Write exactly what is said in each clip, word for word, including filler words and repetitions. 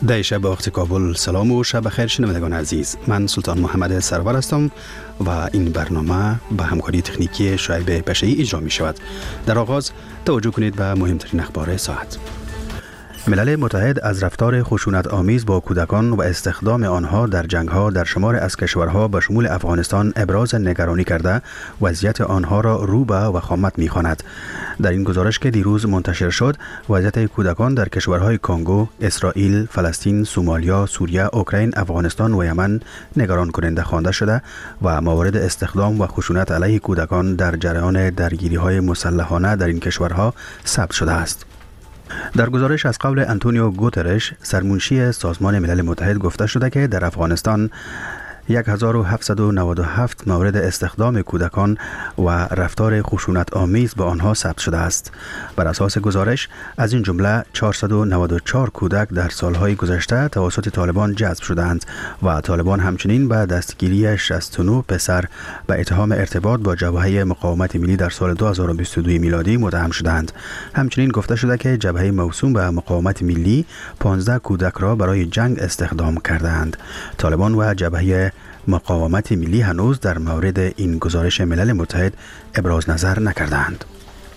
در شب وقت کابل سلام و شب بخیر شنوندگان عزیز. من سلطان محمد سرور هستم و این برنامه به همکاری تکنیکی شعیب پشه‌ای اجرا می شود. در آغاز توجه کنید به مهمترین اخبار ساعت. ملل متحد از رفتار خشونت آمیز با کودکان و استخدام آنها در جنگ‌ها در شمار از کشورها به شمول افغانستان ابراز نگرانی کرده وضعیت آنها را رو به وخامت می‌خواند. در این گزارش که دیروز منتشر شد، وضعیت کودکان در کشورهای کنگو، اسرائیل، فلسطین، سومالیا، سوریه، اوکراین، افغانستان و یمن نگران کننده خوانده شده و موارد استخدام و خشونت علیه کودکان در جریان درگیری‌های مسلحانه در این کشورها ثبت شده است. در گزارش از قول انتونیو گوترش، سرمنشی سازمان ملل متحد، گفته شده که در افغانستان هزار و هفتصد و نود و هفت مورد استخدام کودکان و رفتار خشونت آمیز به آنها ثبت شده است. بر اساس گزارش، از این جمله چهارصد و نود و چهار کودک در سالهای گذشته توسط طالبان جذب شدند و طالبان همچنین به دستگیری شصت و نه پسر به اتهام ارتباط با جبهه مقاومت ملی در سال دو هزار و بیست و دو میلادی متهم شدند. همچنین گفته شده که جبهه موسوم به مقاومت ملی پانزده کودک را برای جنگ استخدام کردند. طالبان و جبهه مقاومت ملی هنوز در مورد این گزارش ملل متحد ابراز نظر نکردند.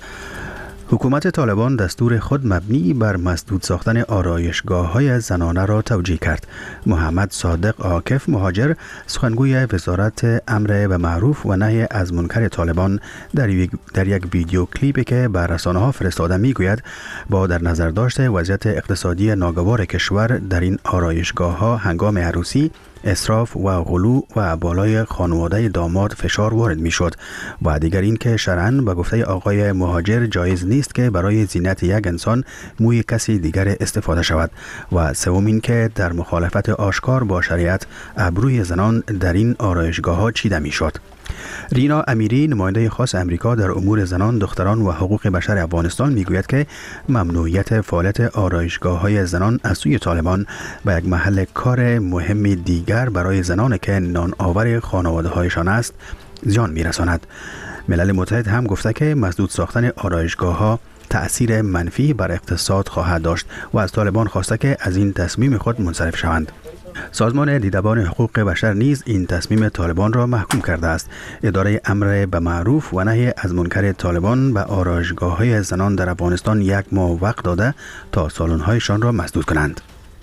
حکومت طالبان دستور خود مبنی بر مسدود ساختن آرایشگاه‌های زنانه را توجیه کرد. محمد صادق عاکف، مهاجر، سخنگوی وزارت امر به معروف و نهی از منکر طالبان، در یک در یک ویدیو کلیپی که به رسانه‌ها فرستاده میگوید با در نظر داشته وضعیت اقتصادی ناگوار کشور در این آرایشگاه‌ها هنگام عروسی، اسراف و غلو و بالای خانواده داماد فشار وارد می شد و دیگر این که شرعاً به گفته آقای مهاجر جایز نیست که برای زینت یک انسان موی کسی دیگر استفاده شود و سوم این که در مخالفت آشکار با شریعت ابروی زنان در این آرایشگاه ها چیده می شد. رینا امیری، نماینده خاص امریکا در امور زنان، دختران و حقوق بشر افغانستان، میگوید که ممنوعیت فعالیت آرایشگاه‌های زنان از سوی طالبان به یک محل کار مهم دیگر برای زنان که نان آور خانواده‌هایشان است زیان می‌رساند. ملل متحد هم گفته که مسدود ساختن آرایشگاه‌ها تأثیر منفی بر اقتصاد خواهد داشت و از طالبان خواسته که از این تصمیم خود منصرف شوند. سازمان دیدبان حقوق بشر نیز این تصمیم طالبان را محکوم کرده است. اداره امر به معروف و نهی از منکر طالبان به آرایشگاه‌های زنان در افغانستان یک ماه وقت داده تا سالن‌هایشان را مسدود کنند.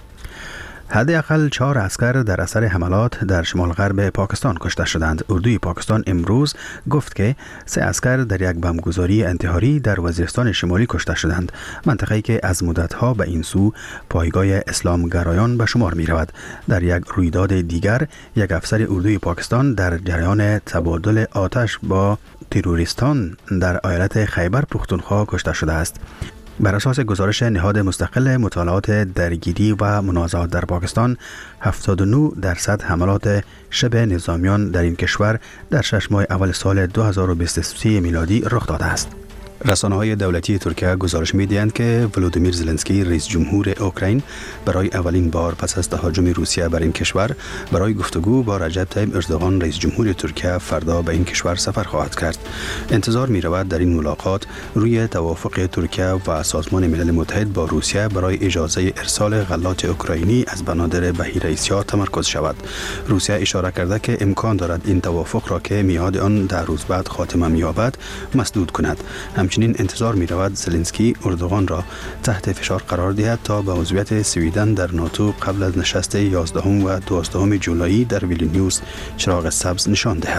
حداقل چهار عسکر در اثر حملات در شمال غرب پاکستان کشته شدند. اردوی پاکستان امروز گفت که سه عسکر در یک بمبگذاری انتحاری در وزیرستان شمالی کشته شدند، منطقه‌ای که از مدت‌ها به این سو پایگاه اسلامگرایان به شمار می‌رود. در یک رویداد دیگر، یک افسر اردوی پاکستان در جریان تبادل آتش با تروریستان در ایالت خیبر پختونخوا کشته شده است. بر اساس گزارش نهاد مستقل مطالعات درگیری و منازعات در پاکستان، هفتاد و نه درصد حملات شبه نظامیان در این کشور در شش ماه اول سال دو هزار و بیست و سه میلادی رخ داده است. رسانه‌های دولتی ترکیه گزارش می‌دهند که ولودیمیر زلنسکی، رئیس جمهور اوکراین، برای اولین بار پس از تهاجم روسیه بر این کشور برای گفتگو با رجب طیب اردوغان، رئیس جمهور ترکیه، فردا به این کشور سفر خواهد کرد. انتظار می‌رود در این ملاقات روی توافق ترکیه و سازمان ملل متحد با روسیه برای اجازه ارسال غلات اوکراینی از بنادر بحیره اسیا تمرکز شود. روسیه اشاره کرده که امکان دارد این توافق را که میعاد آن در روز بعد خاتمه یابد مسدود کند. همچنین انتظار می رود زلنسکی اردوغان را تحت فشار قرار دهد تا به عضویت سویدن در ناتو قبل از نشست یازدهم و دوازدهم جولای در ویلنیوس چراغ سبز نشان دهد.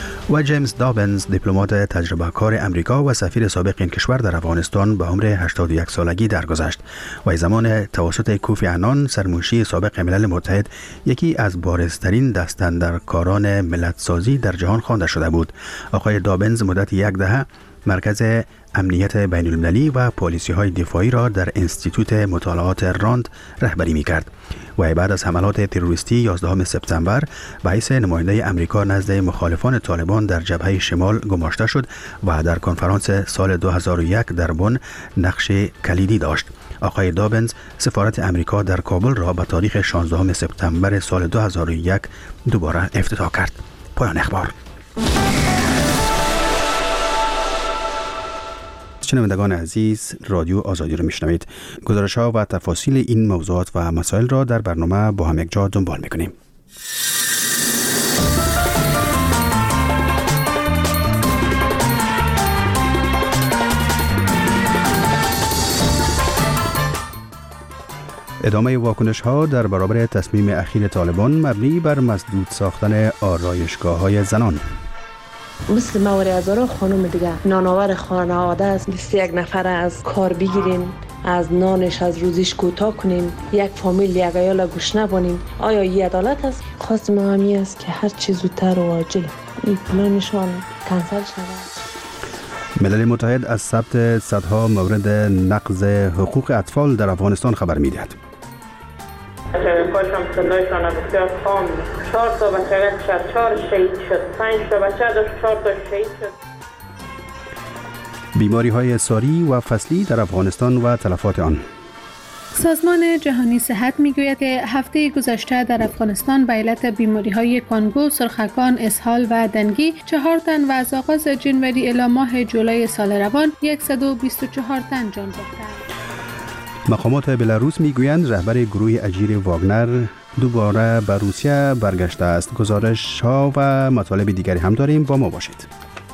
و جیمز دابنز، دیپلمات تجربه کار امریکا و سفیر سابق این کشور در افغانستان، به عمر هشتاد و یک سالگی درگذشت و زمان توسط کوفی عنان، سرمنشی سابق ملل متحد، یکی از بارزترین دستاندرکاران ملت‌سازی در جهان خوانده شده بود. آقای دابنز مدت یک دهه مرکز امنیت بین المللی و پالیسی های دفاعی را در انستیتوت مطالعات راند رهبری می کرد و بعد از حملات تروریستی یازدهم سپتامبر به حیث نماینده امریکا نزد مخالفان طالبان در جبهه شمال گماشته شد و در کنفرانس سال دو هزار و یک در بن نقش کلیدی داشت. آقای دابنز سفارت امریکا در کابل را به تاریخ شانزدهم سپتامبر سال دو هزار و یک دوباره افتتاح کرد. پایان اخبار. شنوندگان عزیز، رادیو آزادی رو میشنوید. گزارش ها و تفاصیل این موضوعات و مسائل را در برنامه با هم یک جا دنبال میکنیم. ادامه واکنش ها در برابر تصمیم اخیر طالبان مبنی بر مسدود ساختن آرایشگاه های زنان. مثل مواری هزاران خانم دیگه نانآور خانواده است. بیست و یک نفر از کار بگیرین، از نانش از روزیش کوتاه کنیم، یک فامیل یک عیال گوش نبانیم. آیا این عدالت است؟ خواست ما همی است که هر چیز زودتر و عاجل این پلانشان کنسل شود. ملل متحد از ثبت صدها مورد نقض حقوق اطفال در افغانستان خبر می‌دهد. کاشم صدایشان بسیار خام. چهار تا بچه شد، چهار شهید شد، پنج تا بچه داشت، چهار تا شهید شد. بیماری های ساری و فصلی در افغانستان و تلفات آن. سازمان جهانی صحت میگوید که هفته گذشته در افغانستان به علت بیماری‌های کانگو، سرخکان، اسهال و دنگی چهار تن و از آغاز جنوری الی ماه جولای سال روان صد و بیست و چهار تن جان باختند. مقامات بلاروس میگویند رهبر گروه اجیر واگنر دوباره به روسیه برگشته است. گزارش ها و مطالب دیگری هم داریم، با ما باشید.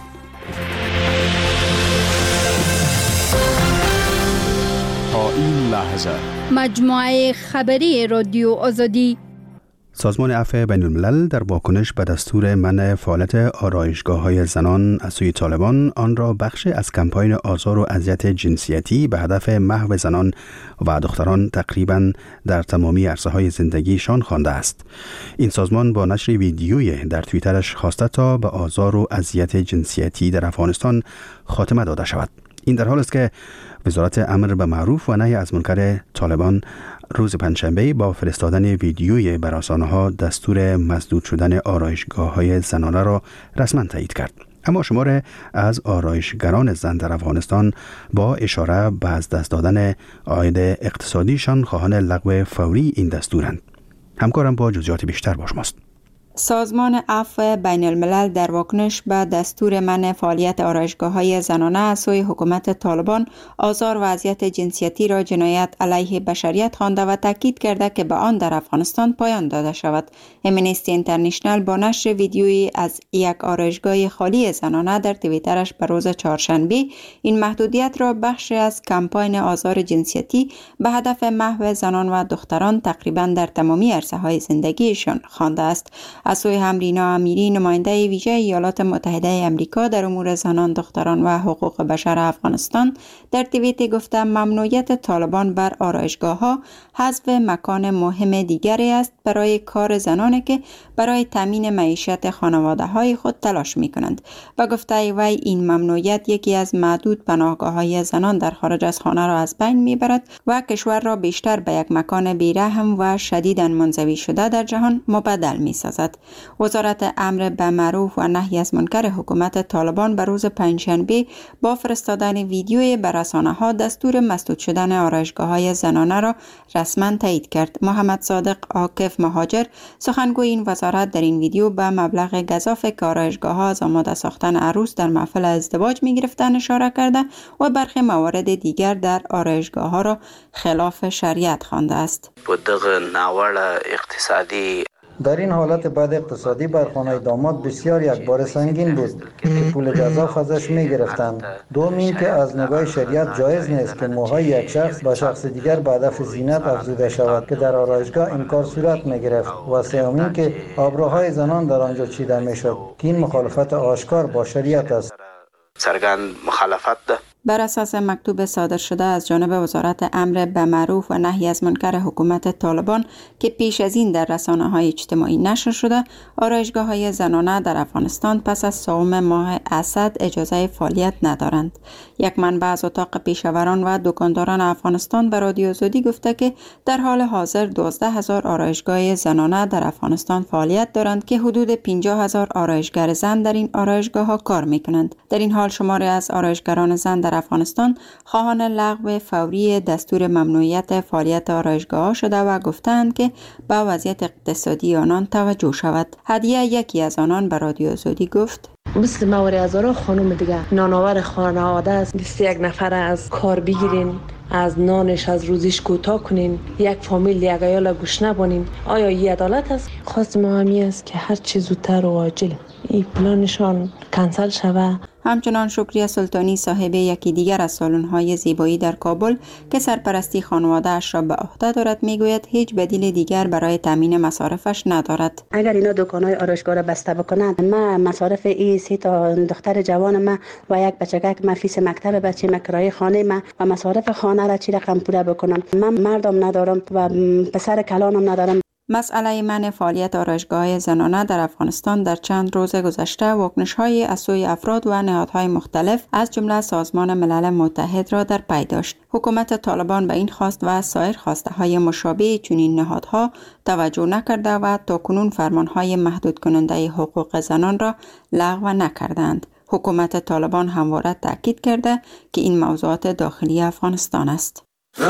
تا این لحظه مجموعه خبری رادیو آزادی. سازمان عفو بین الملل در واکنش به دستور منع فعالیت آرایشگاه‌های زنان از سوی طالبان آن را بخش از کمپاین آزار و اذیت جنسیتی به هدف محو زنان و دختران تقریباً در تمامی عرصه‌های زندگیشان خوانده است. این سازمان با نشر ویدیوی در توییترش خواسته تا به آزار و اذیت جنسیتی در افغانستان خاتمه داده شود. این در حال است که وزارت امر به معروف و نهی از منکر طالبان روز پنجشنبه با فرستادن ویدیوی بر رسانه‌ها دستور مسدود شدن آرایشگاه‌های زنانه را رسما تایید کرد. اما شمار از آرایشگران زن در افغانستان با اشاره به از دست دادن عاید اقتصادیشان خواهان لغو فوری این دستورند. همکارم با جزئیات بیشتر با شماست. سازمان عفو بین الملل در واکنش به دستور منع فعالیت آرایشگاه‌های زنانه از سوی حکومت طالبان آزار و اذیت جنسیتی را جنایت علیه بشریت خوانده و تاکید کرده که به آن در افغانستان پایان داده شود. امنیستی اینترنشنال با نشر ویدیویی از یک آرایشگاه خالی زنانه در توییترش به روز چهارشنبه این محدودیت را بخشی از کمپاین آزار جنسیتی به هدف محو زنان و دختران تقریبا در تمامی عرصه‌های زندگیشان خوانده است. از سوی همرینا امیری، نماینده ویژه ایالات متحده امریکا در امور زنان، دختران و حقوق بشر افغانستان در توییتی گفته ممنوعیت طالبان بر آرایشگاه‌ها حذف مکان مهم دیگری است برای کار زنانی که برای تامین معیشت خانواده‌های خود تلاش می‌کنند و گفته وی این ممنوعیت یکی از معدود پناهگاه‌های زنان در خارج از خانه را از بین می‌برد و کشور را بیشتر به یک مکان بی‌رحم و شدیداً منزوی شده در جهان مبدل می‌سازد. وزارت امر به معروف و نهی از منکر حکومت طالبان به روز پنجشنبه با فرستادن ویدیوی به رسانه‌ها دستور مسدود شدن آرایشگاه‌های زنانه را رسما تایید کرد. محمد صادق عاکف مهاجر، سخنگوی این وزارت، در این ویدیو به مبلغ گزاف که آرایشگاه‌ها از آماده ساختن عروس در محفل ازدواج می‌گرفتند اشاره کرده و برخی موارد دیگر در آرایشگاه‌ها را خلاف شریعت خوانده است. اقتصادی در این حالت بد اقتصادی بر خانه داماد بسیار یک بار سنگین بود که پول گزاف ازش می گرفتند. دوم این که از نگاه شریعت جایز نیست که موهای یک شخص با شخص دیگر به هدف زینت افزوده شود که در آرایشگاه این کار صورت می گرفت. و سوم این که آبروهای زنان در آنجا چیده می شد که این مخالفت آشکار با شریعت است. سرگند مخالفت ده. بر اساس مکتوب صادر شده از جانب وزارت امر به معروف و نهی از منکر حکومت طالبان که پیش از این در رسانه‌های اجتماعی نشر شده، آرایشگاه‌های زنانه در افغانستان پس از صوم ماه اسد اجازه فعالیت ندارند. یک منبع از اتاق پیشاوران و دکانداران افغانستان به رادیو آزادی گفته که در حال حاضر دوازده هزار آرایشگاه زنانه در افغانستان فعالیت دارند که حدود پنجاه هزار آرایشگر زن در این آرایشگاه‌ها کار می‌کنند. در این حال شماری از آرایشگران زن در افغانستان خواهان لغو فوری دستور ممنوعیت فعالیت آرایشگاه‌ها شده و گفتند که به وضعیت اقتصادی آنان توجه شود. هدیه یکی از آنان به رادیو آزادی گفت: مثل موری هزارا خانم دیگه نانآور خانواده است، بیست و یک نفر از کار بگیرین، از نانش از روزیش کوتاه کنین، یک فامیل یک عیال گوش نبانین. آیا این عدالت است؟ خواست ما همی است که هر چیز زودتر و عاجل این پلانشان کنسل شود. همچنان شکریه سلطانی صاحب یکی دیگر از سالن‌های زیبایی در کابل که سرپرستی خانواده‌اش را به عهده دارد میگوید هیچ بدیل دیگر برای تامین مصارفش ندارد. اگر اینا دکان‌های آرایشگاه را بسته بکنند، ما مصارف این سه تا دختر جوان ما و یک بچگک ما فیس مکتب بچه ما کرایه خانه ما و مصارف خانه را چی رقم پوره بکنم. من مردم ندارم و پسر کلانم ندارم. مسئله منع فعالیت آرایشگاه‌های زنانه در افغانستان در چند روز گذشته واکنش‌های از سوی افراد و نهادهای مختلف از جمله سازمان ملل متحد را در پی داشت. حکومت طالبان به این خواست و سایر خواسته‌های مشابه چنین نهادها توجه نکرده و تاکنون فرمان‌های محدود کننده حقوق زنان را لغو نکردند. حکومت طالبان همواره تاکید کرده که این موضوعات داخلی افغانستان است.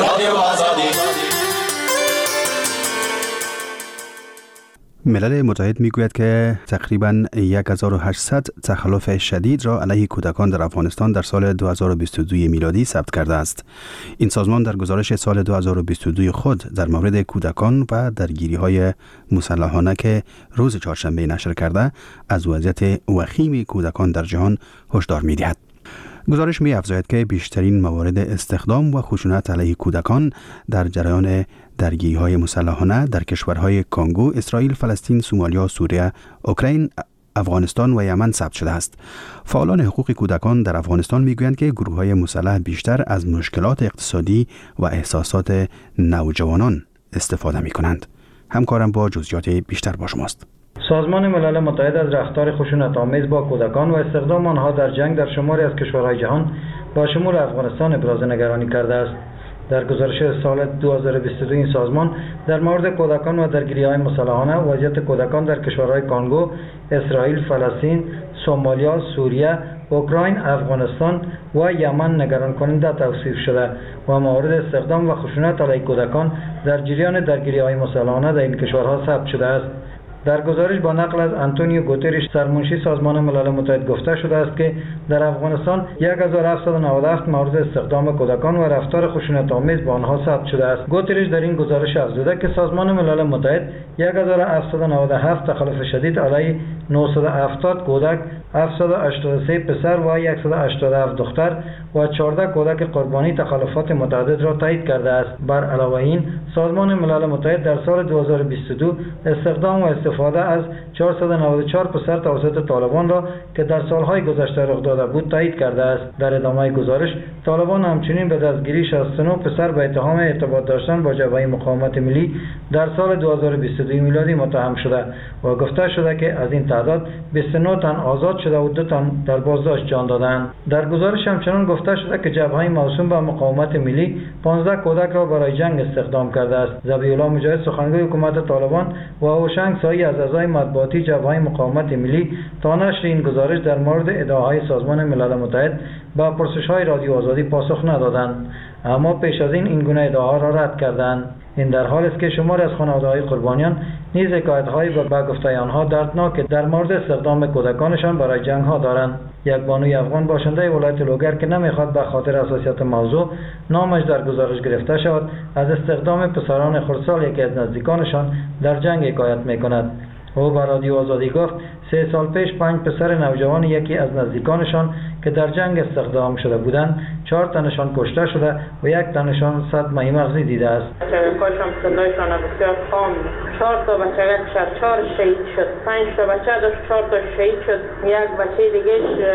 ملل متحد میگوید که تقریباً هزار و هشتصد تخلف شدید را علیه کودکان در افغانستان در سال دو هزار و بیست و دو میلادی ثبت کرده است. این سازمان در گزارش سال دو هزار و بیست و دو خود در مورد کودکان و درگیری‌های مسلحانه که روز چهارشنبه نشر کرده از وضعیت وخیم کودکان در جهان هشدار می‌دهد. گزارش می افزاید که بیشترین موارد استخدام و خشونت علیه کودکان در جریان درگیری‌های مسلحانه در کشورهای کانگو، اسرائیل، فلسطین، سومالیا، سوریه، اوکراین، افغانستان و یمن ثبت شده است. فعالان حقوق کودکان در افغانستان میگویند که گروه‌های مسلح بیشتر از مشکلات اقتصادی و احساسات نوجوانان استفاده می‌کنند. همکارم با جزئیات بیشتر با شماست. سازمان ملل متحد از رفتار خشونت‌آمیز با کودکان و استخدام آنها در جنگ در شماری از کشورهای جهان با شمول افغانستان ابراز نگرانی کرده است. در گزارش سال دو هزار و بیست و دو این سازمان در مورد کودکان و درگیری‌های مسلحانه وضعیت کودکان در کشورهای کانگو، اسرائیل، فلسطین، سومالیا، سوریه، اوکراین، افغانستان و یمن نگران کننده توصیف شده و موارد استخدام و خشونت علیه کودکان در جریان درگیری‌های مسلحانه در این کشورها ثبت شده است. در گزارش با نقل از آنتونیو گوتریش سرمنشی سازمان ملل متحد گفته شده است که در افغانستان هزار و هفتصد و نود و هفت مورد استخدام کودکان و رفتار خشونت‌آمیز با آنها ثبت شده است. گوتریش در این گزارش افزوده که سازمان ملل متحد هزار و هفتصد و نود و هفت تخلف شدید علیه نهصد و هفتاد کودک، هفتصد و هشتاد و سه پسر و صد و هشتاد و هفت دختر و چهارده کودک قربانی تخلفات متعدد را تایید کرده است. بر علاوه این سازمان ملل متحد در سال دو هزار و بیست و دو استخدام و استفاده از چهارصد و نود و چهار پسر توسط طالبان را که در سالهای گذشته رخ داده بود تایید کرده است. در ادامه گزارش طالبان همچنین به دستگیری شصت و نه پسر به اتهام ارتباط داشتن با جبهه مقاومت ملی در سال دو هزار و بیست و دو میلادی متهم شده و گفته شده که از این تعداد بیست و نه تن آزاد شده و دو تن در بازداشت جان دادند. در گزارش همچنین گفته شده که جبهه موسوم به مقاومت ملی پانزده کودک را برای جنگ استخدام کرده است. ذبیح الله مجاهد سخنگوی حکومت طالبان و هوشنگ سایی از اعضای مطبوعاتی جبهه مقاومت ملی تا نشر این گزارش در مورد ادعاهای سازمان ملل متحد با پرسش‌های رادیو آزادی پاسخ ندادند، اما پیش از این این گونه ادعاها را رد کردند. این در حالی است که شماری از خانواده‌های قربانیان نیز حکایت‌هایی به گفته آنها دردناک در مورد استخدام کودکانشان برای جنگ‌ها دارند. یک بانوی افغان باشنده ولایت لوگر که نمی‌خواد به خاطر حساسیت موضوع نامش در گزارش گرفته شود، از استخدام پسران خردسال یکی از نزدیکانشان در جنگ حکایت می‌کند. او به رادیو آزادی گفت سه سال پیش پنج پسر نوجوان یکی از نزدیکانشان که در جنگ استخدام شده بودند، چهار تنشان کشته شده و یک تنشان صدمه مغزی دیده است. کاشم صدایشان بسیار خام. چهار تا بچه شد، چهار شهید شد، پنج تا بچه داشت، چهار تا شهید شد. یک بچه دیگه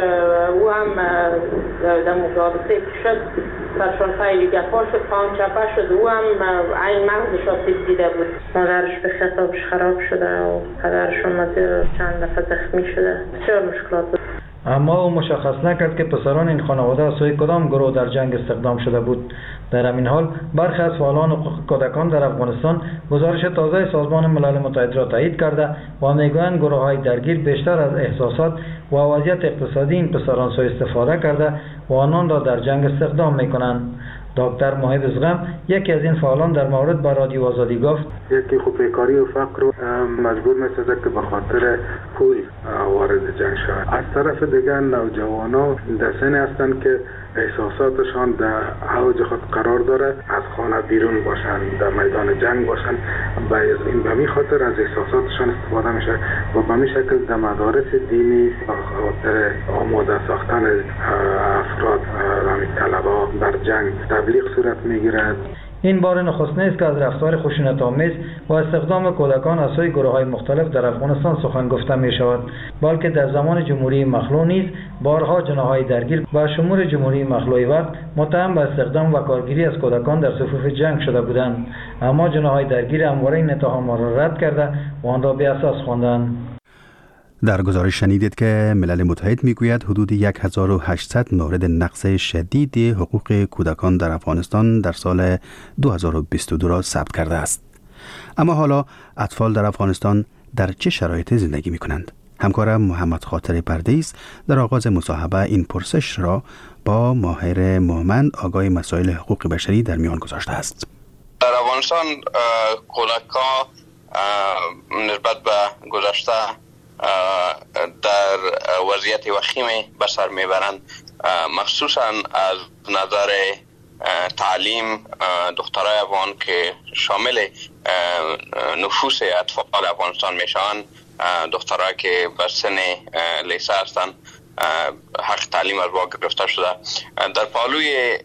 او هم در مقابله شد، سرشان خیلی گپا شد، پاهم چپه شد، او هم این مغزش آسیب دیده بود. مادرش به خطابش خراب شده و پدرشون چند دفعه زخمی شده. بسیار مشکلات بود. اما او مشخص نکرد که پسران این خانواده از سوی کدام گروه در جنگ استخدام شده بود. در همین حال برخی از فعالان حقوق کودکان در افغانستان گزارش تازه سازمان ملل متحد را تایید کرده و میگویند گروه‌های درگیر بیشتر از احساسات و وضعیت اقتصادی این پسران سوء استفاده کرده و آنان را در جنگ استخدام میکنند. دکتر موحد ازغم یکی از این فعالان در مورد با رادیو آزادی گفت یکی خب بیکاری و فقر رو مجبور می‌سازد که به خاطر پول وارد جنگ شود. از طرف دیگر نوجوانان در سنی هستند که احساساتشان در اوج خود قرار داره، از خانه بیرون باشند، در میدان جنگ باشند، و این به می خاطر از احساساتشان استفاده میشه و به می شکل در مدارس دینی به خاطر آماده ساختن افراد و طلبا بر جنگ تبلیغ صورت میگیرد. این بار نخست نیست که از رفتار خشونت‌آمیز و استخدام کودکان از سوی گروه‌های مختلف در افغانستان سخن گفته می شود، بلکه در زمان جمهوری مخلوع نیز بارها جناح‌های درگیر با شمول جمهوری مخلوعی وقت متهم به استخدام و کارگیری از کودکان در صفوف جنگ شده بودند، اما جناح‌های درگیر همواره این اتهام را رد کرده و آن را بی‌اساس خواندند. در گزارش شنیدید که ملل متحد میگوید حدود هزار و هشتصد مورد نقض شدید حقوق کودکان در افغانستان در سال دو هزار و بیست و دو را ثبت کرده است. اما حالا اطفال در افغانستان در چه شرایطی زندگی می کنند؟ همکارم محمد خاطر پردیس در آغاز مصاحبه این پرسش را با ماهر مومند آگاه مسائل حقوق بشری در میان گذاشته است. در افغانستان کودکان نسبت به گذشته در وضعیت وخیمی به سر میبرند، مخصوصا از نظر تعلیم. دخترای افغان که شامل نفوس اطفال افغانستان میشوند، دخترای که بر سن لیسه هستند، حق تعلیم از واقع گرفته شده. در پالوی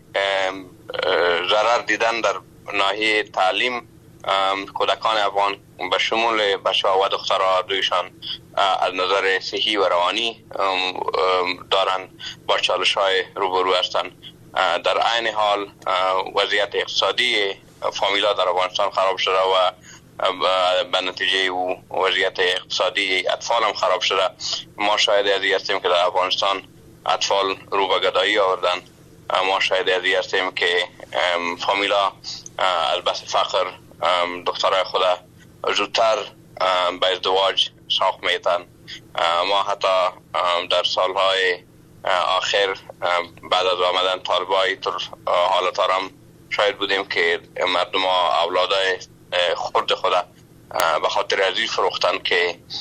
ضرر دیدن در ناحیه تعلیم، کودکان افغان به شمول بچه‌ها و دخترها دویشان از نظر صحی و روانی دارند با چالش‌های روبرو هستند. در عین حال وضعیت اقتصادی فامیلا در افغانستان خراب شده و به نتیجه او وضعیت اقتصادی اطفال هم خراب شده. ما شاهد از این هستیم که در افغانستان اطفال رو به گدایی آوردن. ما شاهد از این هستیم که فامیلا از بس فقر دخترای خود زودتر به ازدواج ساخت میتن. ما حتی در سالهای آخر بعد از آمدن طالبای تر حالت هم شاید بودیم که مردم ها اولادای خرد خود به خاطر ازی فروختن که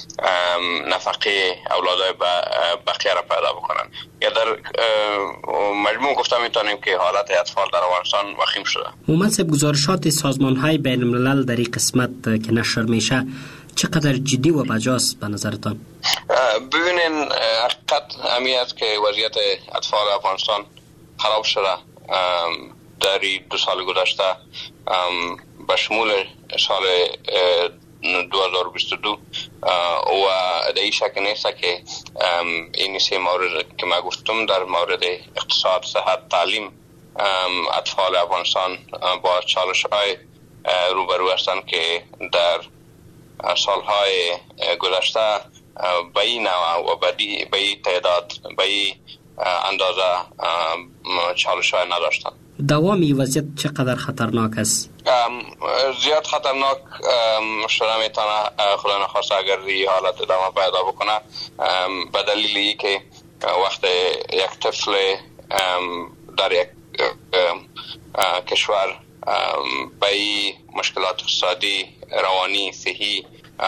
نفقه اولادای بقیه را پیدا بکنن. یا در مجموع گفته میتونیم که حالت اطفال در افغانستان وخیم شده. مومند صاحب، گزارشات سازمان های بین الملل در این قسمت که نشر میشه چقدر جدی و بجاست به نظرتان؟ ببینین، حقیقت همی است که وضعیت اطفال افغانستان خراب شده. در دو سال گذشته به شمول سال دو هزار و بیست و دو و در این شک نیست که این سه مورد که ما گفتم در مورد اقتصاد، صحت، تعلیم، اطفال افغانستان با چالش های روبرو هستند که در سالهای گذشته به این نوع و به این تعداد به این اندازه چالش های نداشتند. دوامی وضعیت چقدر خطرناک است؟ زیاد خطرناک شده میتونه خدا نخواسته اگر این حالت ادامه پیدا بکنه، به دلیل ای که وقت یک طفل در یک کشور به این مشکلات اقتصادی، روانی، صحی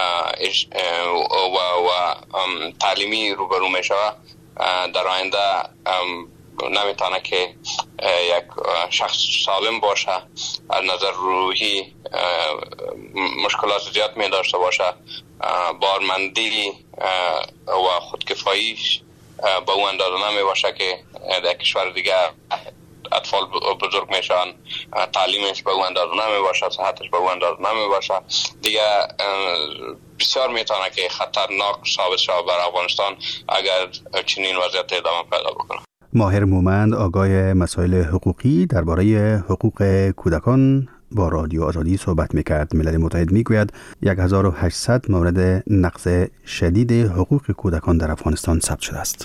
و, و تعلیمی روبرو می شود، در آینده نمیتونه که یک شخص سالم باشه، از نظر روحی مشکلات زیاد می داشته باشه، بارمندی و خودکفاییش به اون اندازه نمی باشه که در کشور دیگه اطفال بزرگ میشن، تعلیمش به اون اندازه نمی باشه، صحتش به اون اندازه نمی باشه دیگه. بسیار میتونه که خطرناک ثابت شود بر افغانستان اگر چنین وضعیت ادامه پیدا بکنه. ماهر مومند آگاه مسائل حقوقی درباره حقوق کودکان با رادیو آزادی صحبت میکرد. ملل متحد میگوید هزار و هشتصد مورد نقض شدید حقوق کودکان در افغانستان ثبت شده است.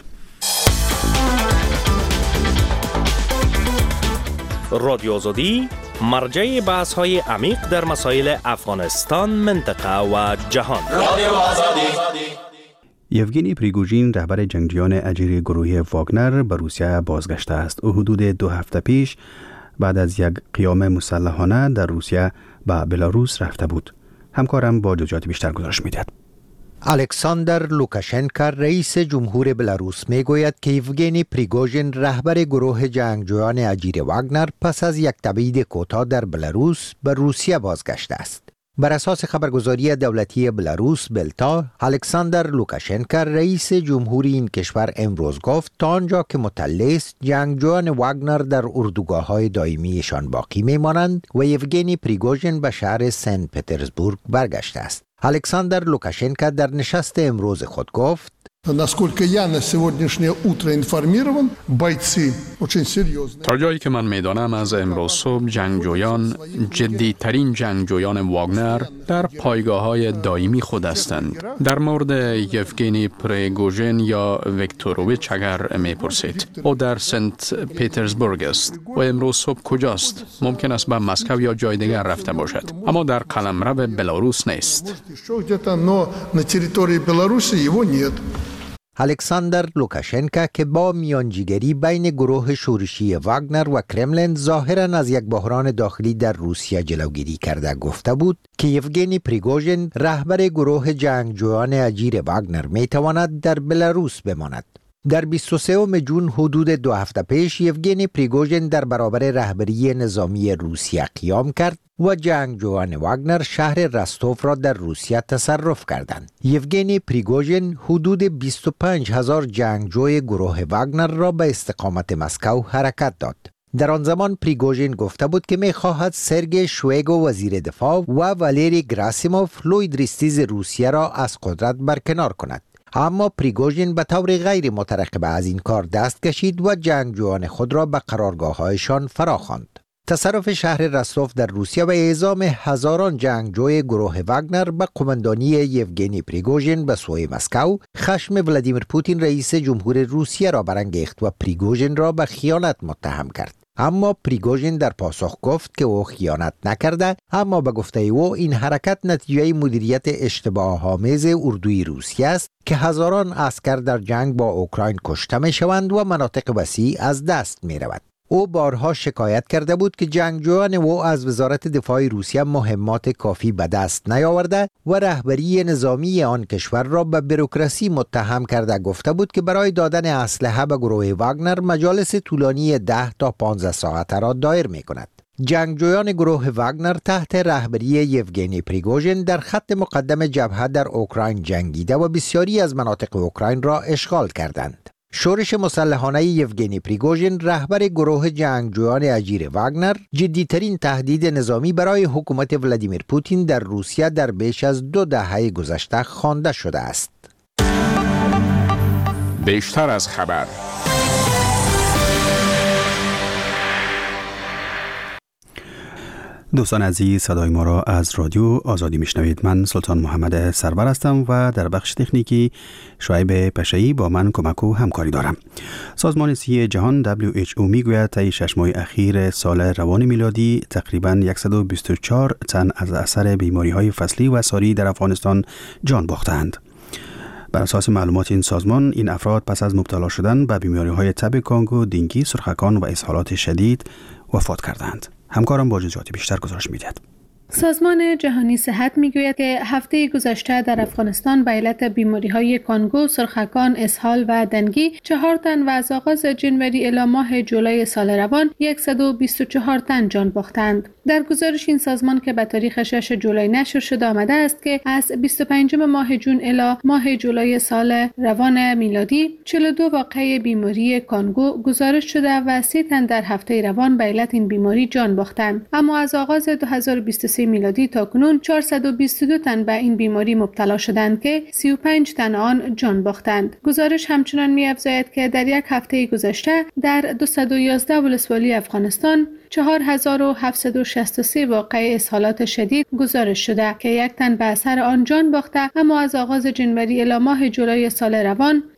رادیو آزادی مرجع بحث های عمیق در مسائل افغانستان، منطقه و جهان. رادیو آزادی. یوگینی پریگوژین رهبر جنگجویان اجیر گروه واگنر به روسیه بازگشته است. او حدود دو هفته پیش بعد از یک قیام مسلحانه در روسیه به بلاروس رفته بود. همکارم با جزئیات بیشتر گزارش می‌دهد. الکساندر لوکاشنکا رئیس جمهور بلاروس میگوید که یوگینی پریگوژین رهبر گروه جنگجویان اجیر واگنر پس از یک تبعید کوتاه در بلاروس به روسیه بازگشته است. بر اساس خبرگزاری دولتی بلاروس بلتا، الکساندر لوکاشنکا رئیس جمهوری این کشور امروز گفت تا آنجا که مطلع است جنگجویان واگنر در اردوگاه‌های دائمیشان باقی میمانند و یوگینی پریگوژین به شهر سن پترزبورگ برگشته است. الکساندر لوکاشنکا در نشست امروز خود گفت: Насколько я на сегодняшнее утро информирован, бойцы очень серьезные. تا جایی که من میدانم از امروز صبح جنگجویان جدی‌ترین جنگجویان واگنر در پایگاه‌های دائمی خود هستند. در مورد یوگینی پریگوژین یا ویکتوروویچ اگر میپرسید، او در سنت پیترزبورگ است و امروز صبح کجاست؟ ممکن است به مسکو یا جای دیگر رفته باشد، اما در قلمرو بلاروس نیست. الکساندر لوکاشنکا که با میانجیگری بین گروه شورشی واگنر و کرملین ظاهراً از یک بحران داخلی در روسیه جلوگیری کرده گفته بود که یوگینی پریگوژین رهبر گروه جنگجویان اجیر واگنر میتواند در بلاروس بماند. در بیست و سوم ژوئن حدود دو هفته پیش یوگینی پریگوژین در برابر رهبری نظامی روسیه قیام کرد و جنگجویان واگنر شهر رستوف را در روسیه تصرف کردند. یوگینی پریگوژین حدود بیست و پنج هزار جنگجوی گروه واگنر را به استقامت مسکو حرکت داد. در آن زمان پریگوژین گفته بود که می‌خواهد سرگئی شویگو وزیر دفاع و والری گراسیموف لوید ریستیز روسیه را از قدرت برکنار کند. اما پریگوژین به طور غیر مترقبه از این کار دست کشید و جنگجویان خود را به قرارگاه‌هایشان فراخواند. تصرف شهر رستوف در روسیه و اعزام هزاران جنگجوی گروه واگنر به قماندانی یوگینی پریگوژین به سوی مسکو خشم ولادیمیر پوتین رئیس جمهور روسیه را برانگیخت و پریگوژین را به خیانت متهم کرد. اما پریگوژین در پاسخ گفت که او خیانت نکرده، اما به گفته او این حرکت نتیجه مدیریت اشتباه‌آمیز اردوی روسیه است که هزاران عسکر در جنگ با اوکراین کشته می‌شوند و مناطق وسیع از دست می‌رود. او بارها شکایت کرده بود که جنگجویان او از وزارت دفاع روسیه مهمات کافی به دست نیاورده و رهبری نظامی آن کشور را به بوروکراسی متهم کرده گفته بود که برای دادن اسلحه به گروه واگنر مجالس طولانی ده تا پانزده ساعته را دایر می کند. جنگجویان گروه واگنر تحت رهبری یوگینی پریگوژین در خط مقدم جبهه در اوکراین جنگیده و بسیاری از مناطق اوکراین را اشغال کردند. شورش مسلحانه یوگینی پریگوژین رهبر گروه جنگجویان اجیر واگنر جدیترین تهدید نظامی برای حکومت ولادیمیر پوتین در روسیه در بیش از دو دهه گذشته خوانده شده است. بیشتر از خبر. دوستان عزیز، صدای ما را از رادیو آزادی میشنوید. من سلطان محمد سرور هستم و در بخش تکنیکی شعیب پشه‌ای با من کمک و همکاری دارم. سازمان صحی جهان دبلیو اچ او میگوید طی شش ماه اخیر سال روان میلادی تقریباً صد و بیست و چهار تن از اثر بیماری‌های فصلی و ساری در افغانستان جان باختند. بر اساس معلومات این سازمان، این افراد پس از مبتلا شدن به بیماری‌های تب کانگو، دینگی، سرخکان و اسهالات شدید وفات کردند. همکارم با جزئیات بیشتر گزارش می‌دهد. سازمان جهانی صحت میگوید که هفته گذشته در افغانستان به علت بیماری‌های کانگو، سرخکان، اسهال و دنگی چهار تن و از آغاز جنوری الی ماه جولای سال روان صد و بیست و چهار تن جان باختند. در گزارش این سازمان که به تاریخ شش جولای نشر شده آمده است که از بیست و پنجم ماه جون الی ماه جولای سال روان میلادی چهل و دو واقعه بیماری کانگو گزارش شده و سی تن در هفته روان به علت این بیماری جان باختند. اما از آغاز دو هزار و بیست و سه میلادی تا کنون چهارصد و بیست و دو تن به این بیماری مبتلا شدند که سی و پنج تن آن جان باختند. گزارش همچنان می‌افزاید که در یک هفته گذشته در دویست و یازده ولسوالی افغانستان چهار هزار و هفتصد و شصت و سه واقعه اسهالات شدید گزارش شده که یک تن به اثر آن جان باخته، اما از آغاز جنوری الی ماه جولای سال روان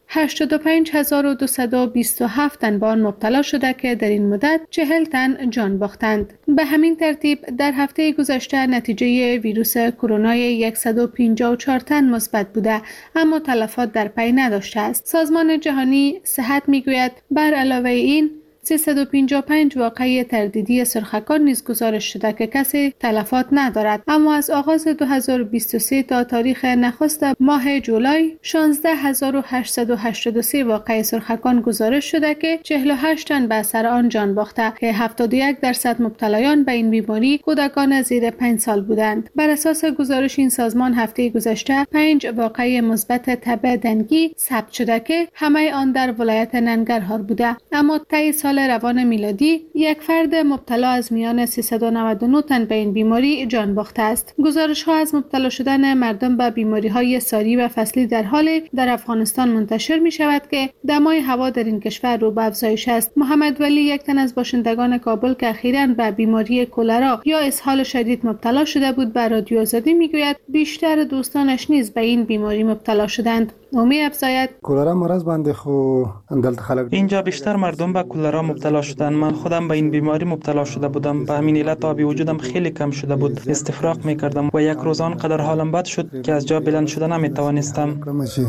هشتاد و پنج هزار و دویست و بیست و هفت تن به آن مبتلا شده که در این مدت چهل تن جان باختند. به همین ترتیب در هفته گذشته نتیجه ویروس کرونا صد و پنجاه و چهار تن مثبت بوده، اما تلفات در پی نداشته است. سازمان جهانی صحت میگوید بر علاوه این سیصد و پنجاه و پنج واقعه تردیدی سرخکان نیز گزارش شده که کسی تلفات ندارد، اما از آغاز دو هزار و بیست و سه تا تاریخ نخست ماه جولای شانزده هزار و هشتصد و هشتاد و سه واقعه سرخکان گزارش شده که چهل و هشت تن به اثر آن جان باخته که هفتاد و یک درصد مبتلایان به این بیماری کودکان زیر پنج سال بودند. بر اساس گزارش این سازمان هفته گذشته پنج واقعه مثبت تب دنگی ثبت شده که همه آن در ولایت ننگرهار بوده، اما طی سال روان میلادی یک فرد مبتلا از میان سیصد و نود و نه تن به این بیماری جان باخته است. گزارش ها از مبتلا شدن مردم به بیماری های ساری و فصلی در حال در افغانستان منتشر می شود که دمای هوا در این کشور رو به افزایش است. محمد ولی، یک تن از باشندگان کابل که اخیراً به بیماری کولرا یا اسهال شدید مبتلا شده بود، به رادیو آزادی میگوید بیشتر دوستانش نیز به این بیماری مبتلا شدند. اومی افزاید کولرا مرض بنده خو اندلت خلق اینجا بیشتر مردم به کولرا مبتلا شدن. من خودم به این بیماری مبتلا شده بودم. به همین علت آبی وجودم خیلی کم شده بود. استفراغ میکردم و یک روز آنقدر حالم بد شد که از جا بلند شدن نمیتوانستم.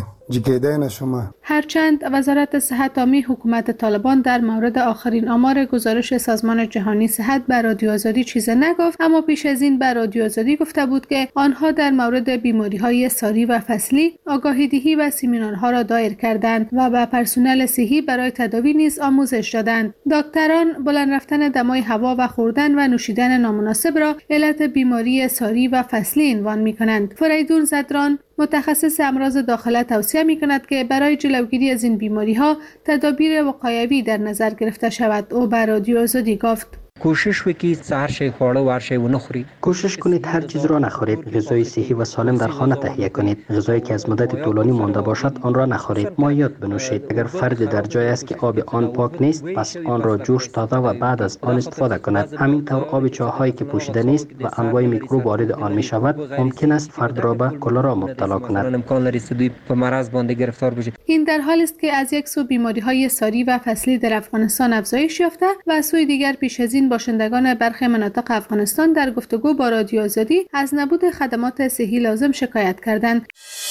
هرچند وزارت صحت عامی حکومت طالبان در مورد آخرین آمار گزارش سازمان جهانی صحت بر رادیو آزادی چیز نگفت، اما پیش از این بر رادیو آزادی گفته بود که آنها در مورد بیماری‌های ساری و فصلی آگاهی‌دهی و سمینارها را دایر کردند و به پرسنل صحی برای تداوی نیز آموزش دادند. دکتران بلند رفتن دمای هوا و خوردن و نوشیدن نامناسب را علت بیماری ساری و فصلی عنوان می‌کنند. فریدون زدران، متخصص امراض داخله، توصیه می‌کند که برای جلوگیری از این بیماری‌ها تدابیر وقایوی در نظر گرفته شود. او بر رادیو آزادی گفت: کوشش وکید هر شی خورده و هر شی و نخورید. کوشش کنید هر چیز را نخورید. غذای صحی و سالم در خانه تهیه کنید. غذایی که از مدت طولانی مانده باشد آن را نخورید. مایعات بنوشید. اگر فرد در جای است که آب آن پاک نیست، پس آن را جوش داده و بعد از آن استفاده کند. همینطور آب چاهایی که پوشیده نیست و انواع میکروب وارد آن می شود، ممکن است فرد را به کولرا مبتلا کند. امکان دارد به مرض بنده گرفتار بشید. این در حالی است که از یک سو بیماری‌های ساری و فصلی در افغانستان افزایش یافته و از سوی دیگر پیش از این باشندگان برخی مناطق افغانستان در گفتگو با رادیو آزادی از نبود خدمات صحی لازم شکایت کردند.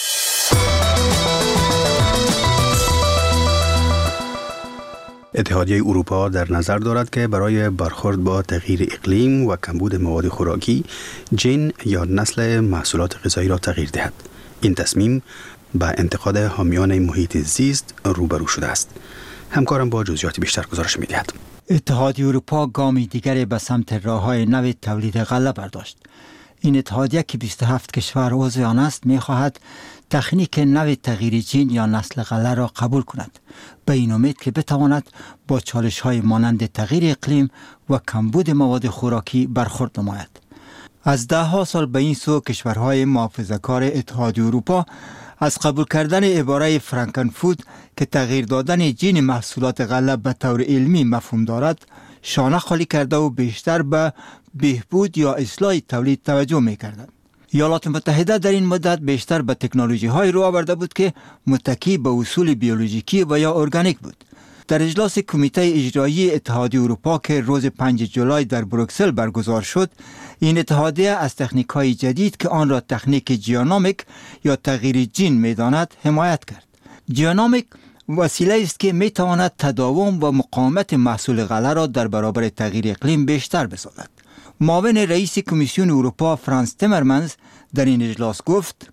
اتحادیه اروپا در نظر دارد که برای برخورد با تغییر اقلیم و کمبود مواد خوراکی، جین یا نسل محصولات غذایی را تغییر دهد. این تصمیم با انتقاد حامیان محیط زیست روبرو شده است. همکارم با جزئیات بیشتر گزارش می‌دهد. اتحادیه اروپا گامی دیگری به سمت راه‌های نو تولید غله برداشت. این اتحادیه که بیست و هفت کشور عضو آن است می‌خواهد تکنیک نو تغییر جین یا نسل غله را قبول کند، به این امید که بتواند با چالش‌های مانند تغییر اقلیم و کمبود مواد خوراکی برخورد نماید. از ده ها سال به این سو کشورهای محافظه‌کار اتحادیه اروپا از قبول کردن عباره فرانکن فود که تغییر دادن جین محصولات غله به طور علمی مفهوم دارد، شانه خالی کرده و بیشتر به بهبود یا اصلاح تولید توجه می‌کردند. ایالات متحده در این مدت بیشتر به تکنولوژی های رو آورده بود که متکی به اصول بیولوژیکی و یا ارگانیک بود. در اجلاس کمیته اجرایی اتحادیه اروپا که روز پنجم جولای در بروکسل برگزار شد، این اتحادیه از تکنیک های جدید که آن را تکنیک جیانومیک یا تغییر جین می‌داند حمایت کرد. جیانومیک وسیله است که می‌تواند تداوم و مقاومت محصول غله را در برابر تغییر اقلیم بیشتر بسازد. معاون رئیس کمیسیون اروپا فرانس تیمرمنز در این اجلاس گفت: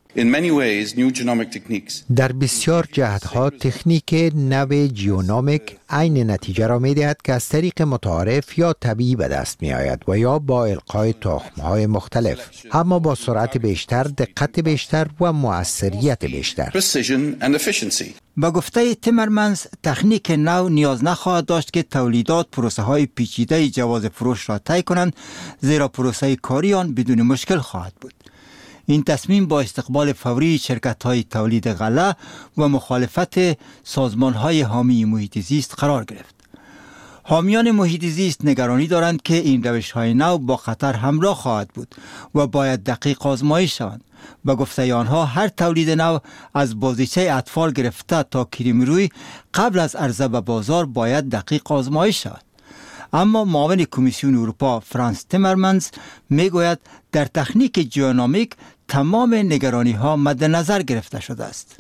در بسیار جهتها تکنیک نو جیونومیک عین نتیجه را می دهد که از طریق متعارف یا طبیعی به دست می آید و یا با القای تخم‌های مختلف، اما با سرعت بیشتر، دقت بیشتر و مؤثریت بیشتر. با گفته تیمرمنز، تکنیک نو نیاز نخواهد داشت که تولیدات پروسه های پیچیده جواز فروش را طی کنند، زیرا پروسه کاری آن بدون مشکل خواهد بود. این تصمیم با استقبال فوری شرکت‌های تولید غله و مخالفت سازمان‌های حامی محیط زیست قرار گرفت. حامیان محیط زیست نگرانی دارند که این روش های نو با خطر همراه خواهد بود و باید دقیق آزمایش شوند. به گفته آنها هر تولید نو از بازیچه اطفال گرفته تا کریم روی قبل از عرضه به بازار باید دقیق آزمایش شود. اما معاون کمیسیون اروپا فرانس تیمرمنز میگوید در تکنیک جیونومیک تمام نگرانی ها مد نظر گرفته شده است.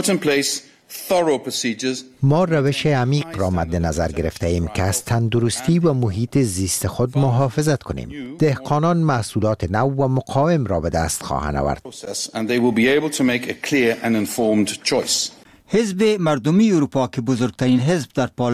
ما روش عمیق را مد نظر گرفته ایم که از تندرستی و محیط زیست خود محافظت کنیم. دهقانان محصولات نو و مقاوم را به دست خواهند آورد. حزب مردمی اروپا که بزرگترین حزب در پارلمان